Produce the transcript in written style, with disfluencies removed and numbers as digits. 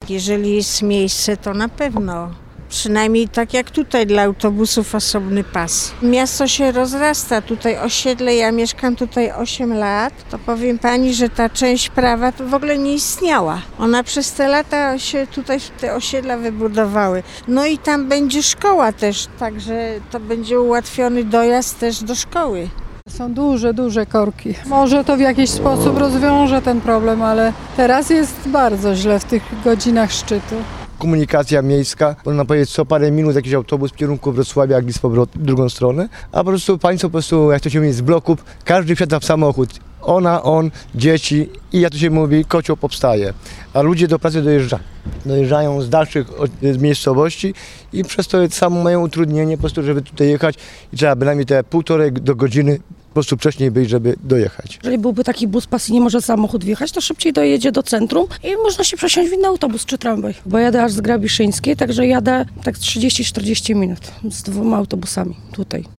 Jeżeli jest miejsce, to na pewno. Przynajmniej tak jak tutaj dla autobusów osobny pas. Miasto się rozrasta, tutaj osiedle, ja mieszkam tutaj 8 lat, to powiem pani, że ta część prawa to w ogóle nie istniała. Ona przez te lata się tutaj te osiedla wybudowały. No i tam będzie szkoła też, także to będzie ułatwiony dojazd też do szkoły. Są duże korki. Może to w jakiś sposób rozwiąże ten problem, ale teraz jest bardzo źle w tych godzinach szczytu. Komunikacja miejska, można powiedzieć co parę minut jakiś autobus w kierunku Wrocławia, jak i z powrotem w drugą stronę, a po prostu państwo po prostu, jak to się mówi, z bloków, każdy wsiada w samochód. Ona, on, dzieci i jak to się mówi, kocioł powstaje. A ludzie do pracy dojeżdżają z dalszych miejscowości i przez to samo mają utrudnienie po prostu, żeby tutaj jechać i trzeba bynajmniej te 1,5 do godziny po prostu wcześniej być, żeby dojechać. Jeżeli byłby taki bus pas i nie może samochód wjechać, to szybciej dojedzie do centrum i można się przesiąść w inny autobus czy tramwaj. Bo jadę aż z Grabiszyńskiej, także jadę tak 30-40 minut z 2 autobusami tutaj.